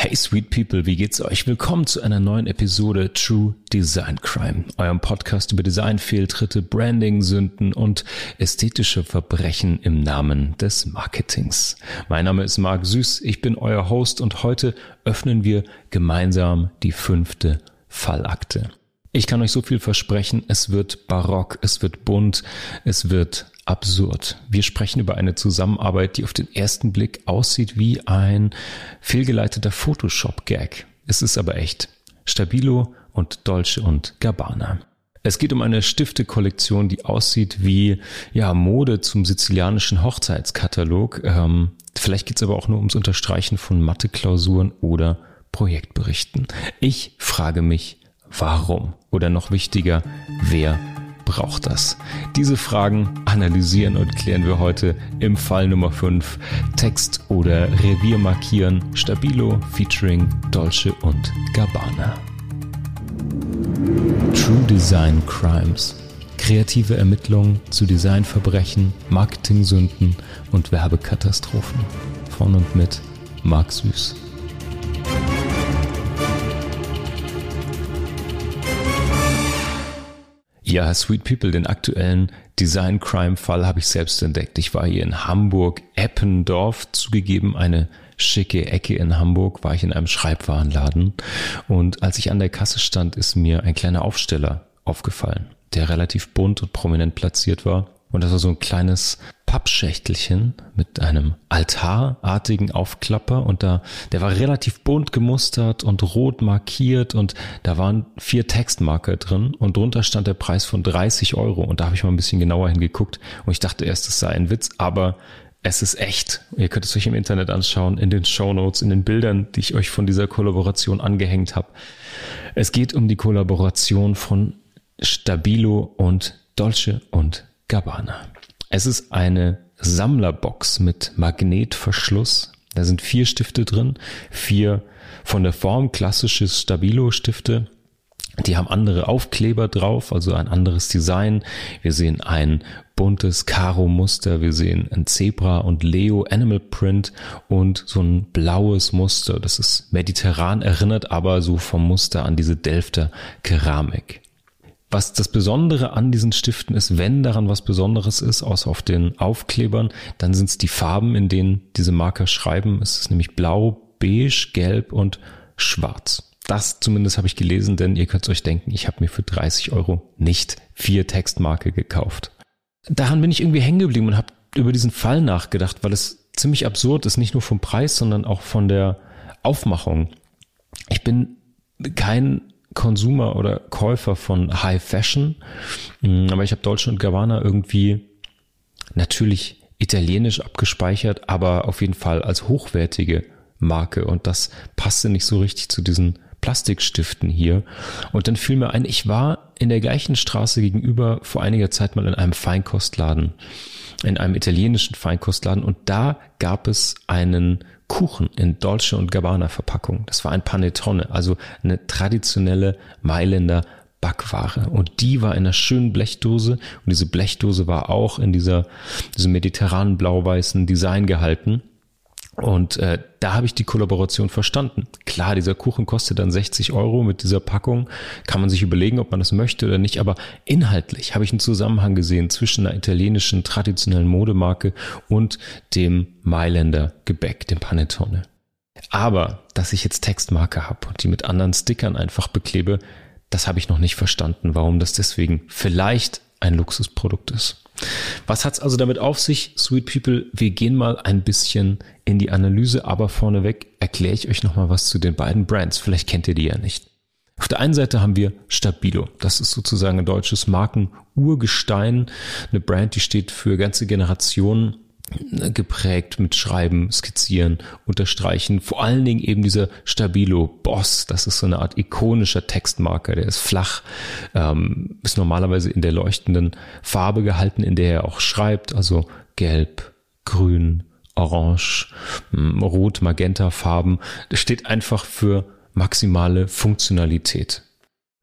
Hey Sweet People, wie geht's euch? Willkommen zu einer neuen Episode True Design Crime, eurem Podcast über Designfehltritte, Branding-Sünden und ästhetische Verbrechen im Namen des Marketings. Mein Name ist Marc Süß, ich bin euer Host und heute öffnen wir gemeinsam die 5. Fallakte. Ich kann euch so viel versprechen, es wird barock, es wird bunt, es wird absurd. Wir sprechen über eine Zusammenarbeit, die auf den ersten Blick aussieht wie ein fehlgeleiteter Photoshop-Gag. Es ist aber echt. Stabilo und Dolce & Gabbana. Es geht um eine Stiftekollektion, die aussieht wie Mode zum sizilianischen Hochzeitskatalog. Vielleicht geht es aber auch nur ums Unterstreichen von Mathe-Klausuren oder Projektberichten. Ich frage mich, warum? Oder noch wichtiger, wer braucht das? Diese Fragen analysieren und klären wir heute im Fall Nummer 5. Text oder Revier markieren. Stabilo featuring Dolce & Gabbana. True Design Crimes. Kreative Ermittlungen zu Designverbrechen, Marketing-Sünden und Werbekatastrophen. Von und mit Marc Süß. Ja, Sweet People, den aktuellen Design-Crime-Fall habe ich selbst entdeckt. Ich war hier in Hamburg, Eppendorf, zugegeben eine schicke Ecke in Hamburg, war ich in einem Schreibwarenladen. Und als ich an der Kasse stand, ist mir ein kleiner Aufsteller aufgefallen, der relativ bunt und prominent platziert war. Und das war so ein kleines Pappschächtelchen mit einem altarartigen Aufklapper und der war relativ bunt gemustert und rot markiert und da waren 4 Textmarker drin und drunter stand der Preis von 30 € und da habe ich mal ein bisschen genauer hingeguckt und ich dachte erst, es sei ein Witz, aber es ist echt. Ihr könnt es euch im Internet anschauen, in den Shownotes, in den Bildern, die ich euch von dieser Kollaboration angehängt habe. Es geht um die Kollaboration von Stabilo und Dolce & Gabbana. Es ist eine Sammlerbox mit Magnetverschluss. Da sind 4 Stifte drin, 4 von der Form klassische Stabilo-Stifte. Die haben andere Aufkleber drauf, also ein anderes Design. Wir sehen ein buntes Karo-Muster, wir sehen ein Zebra und Leo Animal Print und so ein blaues Muster. Das ist mediterran, erinnert aber so vom Muster an diese Delfter Keramik. Was das Besondere an diesen Stiften ist, wenn daran was Besonderes ist, außer auf den Aufklebern, dann sind es die Farben, in denen diese Marker schreiben. Es ist nämlich blau, beige, gelb und schwarz. Das zumindest habe ich gelesen, denn ihr könnt euch denken, ich habe mir für 30 € nicht 4 Textmarker gekauft. Daran bin ich irgendwie hängen geblieben und habe über diesen Fall nachgedacht, weil es ziemlich absurd ist, nicht nur vom Preis, sondern auch von der Aufmachung. Ich bin kein Konsumer oder Käufer von High Fashion, aber ich habe Dolce & Gabbana irgendwie natürlich italienisch abgespeichert, aber auf jeden Fall als hochwertige Marke und das passte nicht so richtig zu diesen Plastikstiften hier. Und dann fiel mir ein, ich war in der gleichen Straße gegenüber vor einiger Zeit mal in einem Feinkostladen, in einem italienischen Feinkostladen und da gab es einen Kuchen in Dolce & Gabbana Verpackung. Das war ein Panettone, also eine traditionelle Mailänder Backware. Und die war in einer schönen Blechdose und diese Blechdose war auch in diesem mediterranen blau-weißen Design gehalten. Und da habe ich die Kollaboration verstanden. Klar, dieser Kuchen kostet dann 60 € mit dieser Packung. Kann man sich überlegen, ob man das möchte oder nicht. Aber inhaltlich habe ich einen Zusammenhang gesehen zwischen einer italienischen traditionellen Modemarke und dem Mailänder Gebäck, dem Panettone. Aber, dass ich jetzt Textmarker habe und die mit anderen Stickern einfach beklebe, das habe ich noch nicht verstanden, warum das deswegen vielleicht ein Luxusprodukt ist. Was hat's also damit auf sich, Sweet People? Wir gehen mal ein bisschen in die Analyse, aber vorneweg erkläre ich euch nochmal was zu den beiden Brands. Vielleicht kennt ihr die ja nicht. Auf der einen Seite haben wir Stabilo. Das ist sozusagen ein deutsches Markenurgestein. Eine Brand, die steht für ganze Generationen, geprägt mit Schreiben, Skizzieren, Unterstreichen. Vor allen Dingen eben dieser Stabilo Boss. Das ist so eine Art ikonischer Textmarker. Der ist flach, ist normalerweise in der leuchtenden Farbe gehalten, in der er auch schreibt. Also gelb, grün, orange, rot, magenta Farben. Das steht einfach für maximale Funktionalität.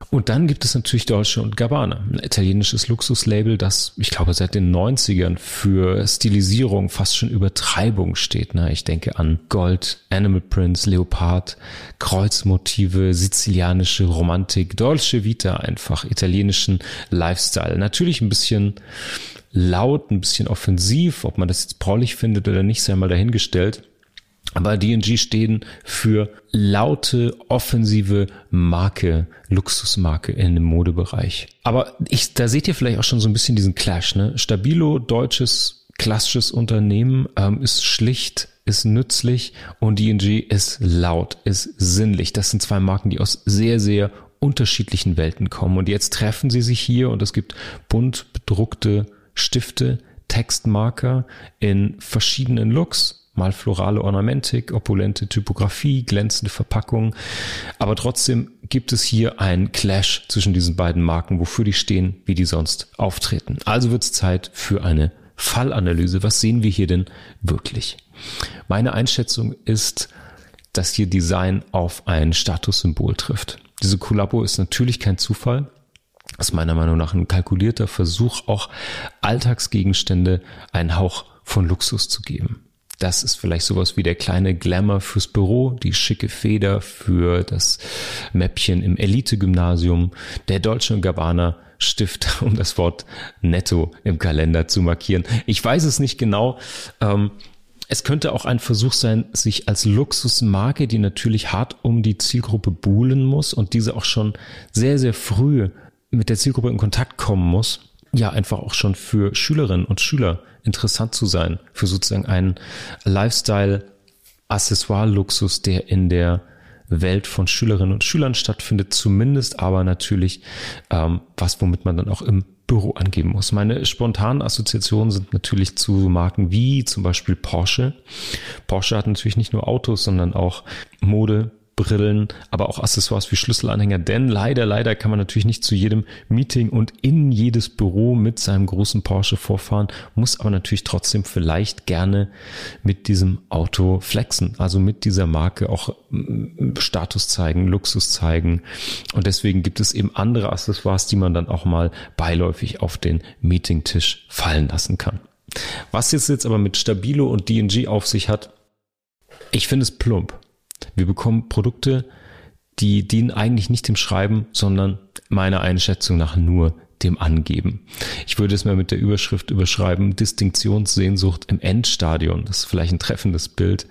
Und dann gibt es natürlich Dolce & Gabbana, ein italienisches Luxuslabel, das, ich glaube, seit den 90ern für Stilisierung, fast schon Übertreibung steht. Ich denke an Gold, Animal Prints, Leopard, Kreuzmotive, sizilianische Romantik, Dolce Vita einfach, italienischen Lifestyle. Natürlich ein bisschen laut, ein bisschen offensiv, ob man das jetzt prollig findet oder nicht, sei mal dahingestellt. Aber D&G stehen für laute, offensive Marke, Luxusmarke in dem Modebereich. Aber da seht ihr vielleicht auch schon so ein bisschen diesen Clash, ne? Stabilo, deutsches, klassisches Unternehmen, ist schlicht, ist nützlich, und D&G ist laut, ist sinnlich. Das sind zwei Marken, die aus sehr, sehr unterschiedlichen Welten kommen. Und jetzt treffen sie sich hier und es gibt bunt bedruckte Stifte, Textmarker in verschiedenen Looks. Mal florale Ornamentik, opulente Typografie, glänzende Verpackung. Aber trotzdem gibt es hier einen Clash zwischen diesen beiden Marken, wofür die stehen, wie die sonst auftreten. Also wird es Zeit für eine Fallanalyse. Was sehen wir hier denn wirklich? Meine Einschätzung ist, dass hier Design auf ein Statussymbol trifft. Diese Kollabo ist natürlich kein Zufall. Das ist meiner Meinung nach ein kalkulierter Versuch, auch Alltagsgegenstände einen Hauch von Luxus zu geben. Das ist vielleicht sowas wie der kleine Glamour fürs Büro, die schicke Feder für das Mäppchen im Elite-Gymnasium, der Dolce & Gabbana Stift, um das Wort netto im Kalender zu markieren. Ich weiß es nicht genau. Es könnte auch ein Versuch sein, sich als Luxusmarke, die natürlich hart um die Zielgruppe buhlen muss und diese auch schon sehr, sehr früh mit der Zielgruppe in Kontakt kommen muss, ja, einfach auch schon für Schülerinnen und Schüler interessant zu sein, für sozusagen einen Lifestyle-Accessoire-Luxus, der in der Welt von Schülerinnen und Schülern stattfindet, zumindest aber natürlich womit man dann auch im Büro angeben muss. Meine spontanen Assoziationen sind natürlich zu Marken wie zum Beispiel Porsche. Porsche hat natürlich nicht nur Autos, sondern auch Mode, Brillen, aber auch Accessoires wie Schlüsselanhänger, denn leider kann man natürlich nicht zu jedem Meeting und in jedes Büro mit seinem großen Porsche vorfahren, muss aber natürlich trotzdem vielleicht gerne mit diesem Auto flexen, also mit dieser Marke auch Status zeigen, Luxus zeigen, und deswegen gibt es eben andere Accessoires, die man dann auch mal beiläufig auf den Meetingtisch fallen lassen kann. Was jetzt aber mit Stabilo und D&G auf sich hat, ich finde es plump. Wir bekommen Produkte, die dienen eigentlich nicht dem Schreiben, sondern meiner Einschätzung nach nur dem Angeben. Ich würde es mal mit der Überschrift überschreiben: Distinktionssehnsucht im Endstadion. Das ist vielleicht ein treffendes Bild.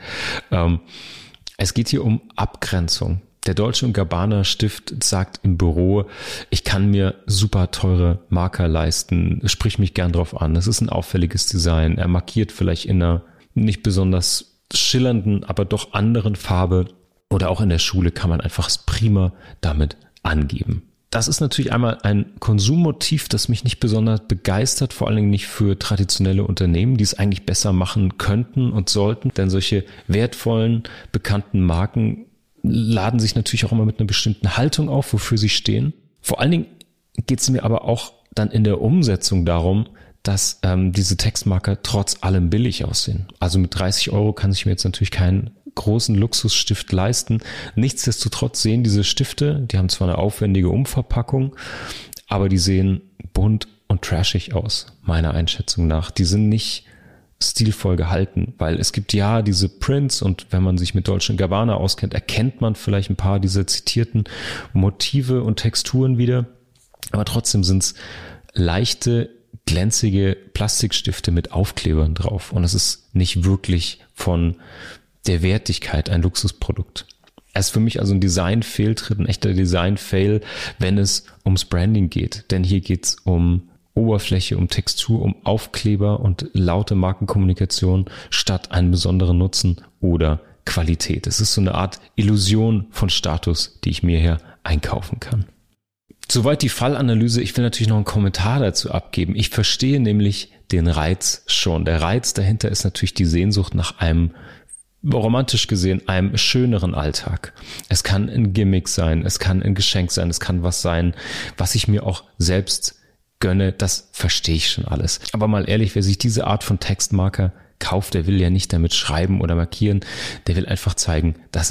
Es geht hier um Abgrenzung. Der Dolce & Gabbana Stift sagt im Büro, ich kann mir super teure Marker leisten, sprich mich gern drauf an. Es ist ein auffälliges Design. Er markiert vielleicht in einer nicht besonders schillernden, aber doch anderen Farbe, oder auch in der Schule kann man einfach prima damit angeben. Das ist natürlich einmal ein Konsummotiv, das mich nicht besonders begeistert, vor allen Dingen nicht für traditionelle Unternehmen, die es eigentlich besser machen könnten und sollten, denn solche wertvollen, bekannten Marken laden sich natürlich auch immer mit einer bestimmten Haltung auf, wofür sie stehen. Vor allen Dingen geht es mir aber auch dann in der Umsetzung darum, dass diese Textmarker trotz allem billig aussehen. Also mit 30 € kann ich mir jetzt natürlich keinen großen Luxusstift leisten. Nichtsdestotrotz sehen diese Stifte, die haben zwar eine aufwendige Umverpackung, aber die sehen bunt und trashig aus, meiner Einschätzung nach. Die sind nicht stilvoll gehalten, weil es gibt ja diese Prints, und wenn man sich mit Dolce & Gabbana auskennt, erkennt man vielleicht ein paar dieser zitierten Motive und Texturen wieder, aber trotzdem sind es leichte, glänzige Plastikstifte mit Aufklebern drauf, und es ist nicht wirklich von der Wertigkeit ein Luxusprodukt. Es ist für mich also ein Design-Fehltritt, ein echter Design-Fail, wenn es ums Branding geht, denn hier geht es um Oberfläche, um Textur, um Aufkleber und laute Markenkommunikation statt einen besonderen Nutzen oder Qualität. Es ist so eine Art Illusion von Status, die ich mir hier einkaufen kann. Soweit die Fallanalyse. Ich will natürlich noch einen Kommentar dazu abgeben. Ich verstehe nämlich den Reiz schon. Der Reiz dahinter ist natürlich die Sehnsucht nach einem, romantisch gesehen, einem schöneren Alltag. Es kann ein Gimmick sein, es kann ein Geschenk sein, es kann was sein, was ich mir auch selbst gönne. Das verstehe ich schon alles. Aber mal ehrlich, wer sich diese Art von Textmarker kauft, der will ja nicht damit schreiben oder markieren. Der will einfach zeigen, dass er sich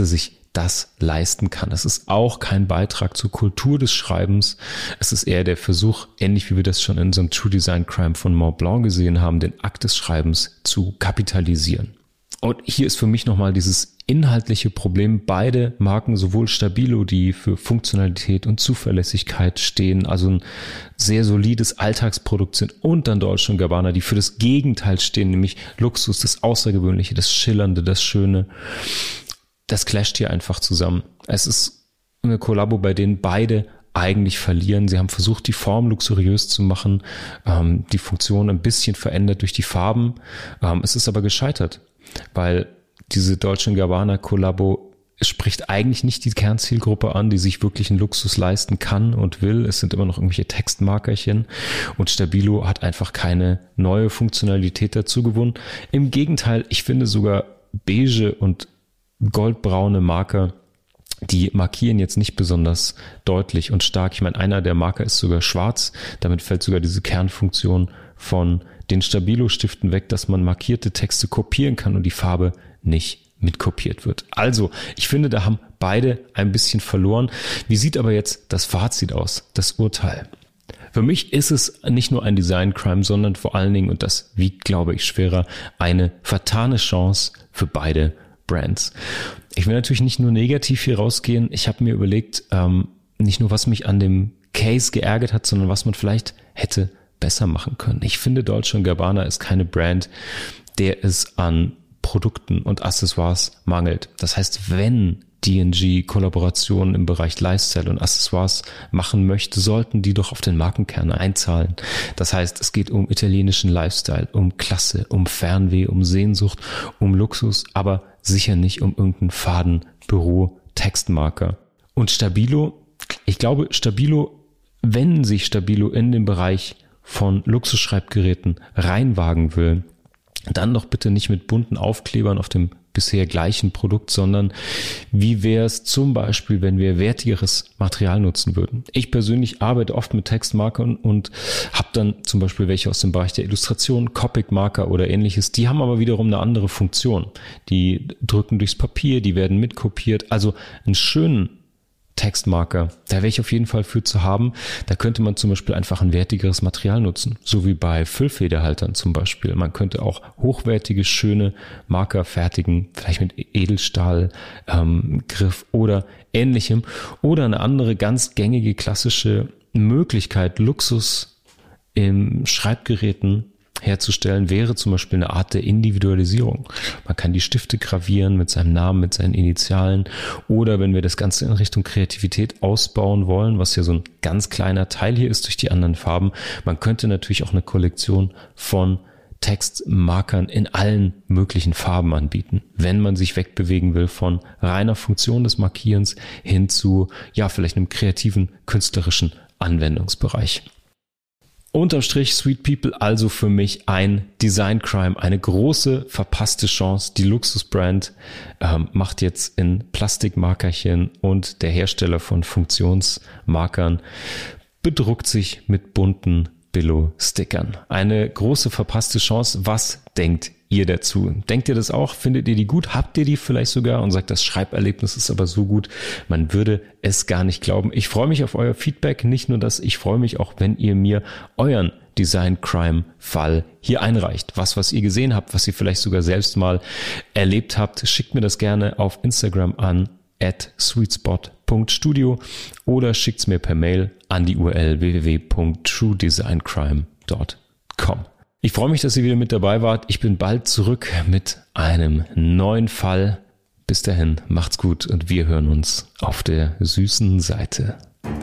das leisten kann. Es ist auch kein Beitrag zur Kultur des Schreibens. Es ist eher der Versuch, ähnlich wie wir das schon in so einem True Design Crime von Mont Blanc gesehen haben, den Akt des Schreibens zu kapitalisieren. Und hier ist für mich nochmal dieses inhaltliche Problem. Beide Marken, sowohl Stabilo, die für Funktionalität und Zuverlässigkeit stehen, also ein sehr solides Alltagsprodukt sind, und dann Dolce & Gabbana, die für das Gegenteil stehen, nämlich Luxus, das Außergewöhnliche, das Schillernde, das Schöne. Das clasht hier einfach zusammen. Es ist eine Kollabo, bei denen beide eigentlich verlieren. Sie haben versucht, die Form luxuriös zu machen, die Funktion ein bisschen verändert durch die Farben. Es ist aber gescheitert, weil diese Dolce & Gabbana Kollabo spricht eigentlich nicht die Kernzielgruppe an, die sich wirklich einen Luxus leisten kann und will. Es sind immer noch irgendwelche Textmarkerchen, und Stabilo hat einfach keine neue Funktionalität dazu gewonnen. Im Gegenteil, ich finde sogar beige und goldbraune Marker, die markieren jetzt nicht besonders deutlich und stark. Ich meine, einer der Marker ist sogar schwarz. Damit fällt sogar diese Kernfunktion von den Stabilo-Stiften weg, dass man markierte Texte kopieren kann und die Farbe nicht mitkopiert wird. Also, ich finde, da haben beide ein bisschen verloren. Wie sieht aber jetzt das Fazit aus, das Urteil? Für mich ist es nicht nur ein Design-Crime, sondern vor allen Dingen, und das wiegt, glaube ich, schwerer, eine vertane Chance für beide Brands. Ich will natürlich nicht nur negativ hier rausgehen. Ich habe mir überlegt, nicht nur, was mich an dem Case geärgert hat, sondern was man vielleicht hätte besser machen können. Ich finde, Dolce & Gabbana ist keine Brand, der es an Produkten und Accessoires mangelt. Das heißt, wenn D&G Kollaborationen im Bereich Lifestyle und Accessoires machen möchte, sollten die doch auf den Markenkern einzahlen. Das heißt, es geht um italienischen Lifestyle, um Klasse, um Fernweh, um Sehnsucht, um Luxus, aber sicher nicht um irgendeinen faden Büro-Textmarker. Und Stabilo, ich glaube, Stabilo, wenn sich Stabilo in den Bereich von Luxusschreibgeräten reinwagen will, dann doch bitte nicht mit bunten Aufklebern auf dem bisher gleichen Produkt, sondern wie wäre es zum Beispiel, wenn wir wertigeres Material nutzen würden. Ich persönlich arbeite oft mit Textmarkern und habe dann zum Beispiel welche aus dem Bereich der Illustration, Copic-Marker oder ähnliches. Die haben aber wiederum eine andere Funktion. Die drücken durchs Papier, die werden mitkopiert. Also einen schönen Textmarker, da wäre ich auf jeden Fall für zu haben. Da könnte man zum Beispiel einfach ein wertigeres Material nutzen, so wie bei Füllfederhaltern zum Beispiel. Man könnte auch hochwertige, schöne Marker fertigen, vielleicht mit Edelstahl, Griff oder ähnlichem. Oder eine andere ganz gängige, klassische Möglichkeit, Luxus in Schreibgeräten herzustellen, wäre zum Beispiel eine Art der Individualisierung. Man kann die Stifte gravieren mit seinem Namen, mit seinen Initialen, oder wenn wir das Ganze in Richtung Kreativität ausbauen wollen, was ja so ein ganz kleiner Teil hier ist durch die anderen Farben, man könnte natürlich auch eine Kollektion von Textmarkern in allen möglichen Farben anbieten, wenn man sich wegbewegen will von reiner Funktion des Markierens hin zu, ja, vielleicht einem kreativen, künstlerischen Anwendungsbereich. Unterm Strich Sweet People, also für mich ein Design Crime, eine große verpasste Chance. Die Luxusbrand macht jetzt in Plastikmarkerchen, und der Hersteller von Funktionsmarkern bedruckt sich mit bunten Billo-Stickern. Eine große verpasste Chance. Was denkt ihr dazu? Denkt ihr das auch? Findet ihr die gut? Habt ihr die vielleicht sogar und sagt, das Schreiberlebnis ist aber so gut, man würde es gar nicht glauben? Ich freue mich auf euer Feedback. Nicht nur das, ich freue mich auch, wenn ihr mir euren Design-Crime-Fall hier einreicht. Was ihr gesehen habt, was ihr vielleicht sogar selbst mal erlebt habt, schickt mir das gerne auf Instagram an @sweetspot.studio oder schickt's mir per Mail an die URL www.truedesigncrime.com. Ich freue mich, dass ihr wieder mit dabei wart. Ich bin bald zurück mit einem neuen Fall. Bis dahin, macht's gut und wir hören uns auf der süßen Seite.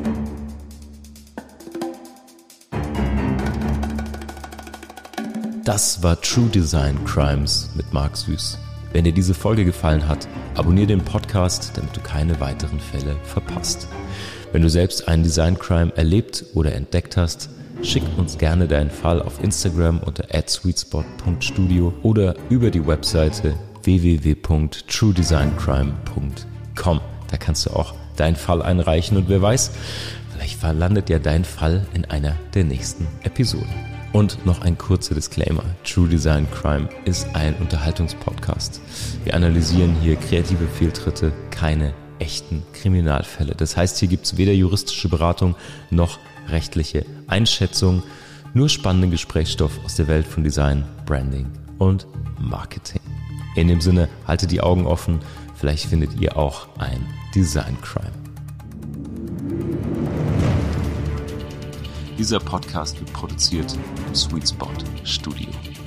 Das war True Design Crimes mit Marc Süß. Wenn dir diese Folge gefallen hat, abonniere den Podcast, damit du keine weiteren Fälle verpasst. Wenn du selbst einen Design Crime erlebt oder entdeckt hast, schick uns gerne deinen Fall auf Instagram unter @sweetspot.studio oder über die Webseite www.truedesigncrime.com. Da kannst du auch deinen Fall einreichen und wer weiß, vielleicht landet ja dein Fall in einer der nächsten Episoden. Und noch ein kurzer Disclaimer. True Design Crime ist ein Unterhaltungspodcast. Wir analysieren hier kreative Fehltritte, keine echten Kriminalfälle. Das heißt, hier gibt es weder juristische Beratung noch rechtliche Einschätzung, nur spannenden Gesprächsstoff aus der Welt von Design, Branding und Marketing. In dem Sinne, haltet die Augen offen, vielleicht findet ihr auch ein Design Crime. Dieser Podcast wird produziert im Sweet Spot Studio.